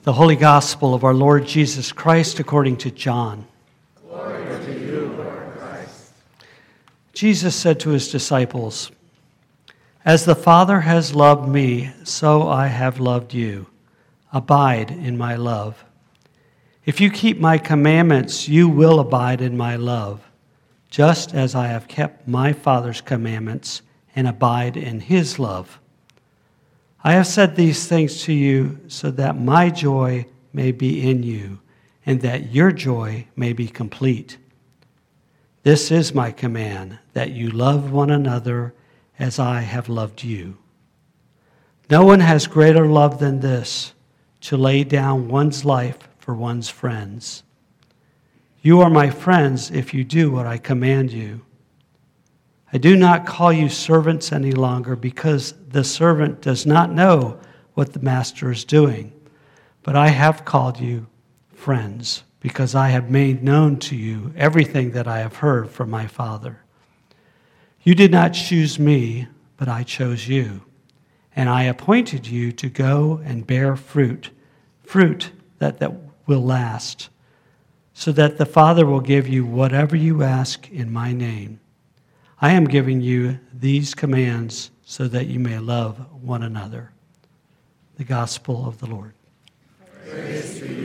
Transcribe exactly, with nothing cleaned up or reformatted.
The Holy Gospel of our Lord Jesus Christ according to John. Glory to you, Lord Christ. Jesus said to his disciples, "As the Father has loved me, so I have loved you. Abide in my love. If you keep my commandments, you will abide in my love, just as I have kept my Father's commandments and abide in his love. I have said these things to you so that my joy may be in you and that your joy may be complete. This is my command, that you love one another as I have loved you. No one has greater love than this, to lay down one's life for one's friends. You are my friends if you do what I command you. I do not call you servants any longer, because the servant does not know what the master is doing. But I have called you friends, because I have made known to you everything that I have heard from my Father. You did not choose me, but I chose you, and I appointed you to go and bear fruit, fruit that, that will last, so that the Father will give you whatever you ask in my name. I am giving you these commands so that you may love one another." The Gospel of the Lord. Praise to you,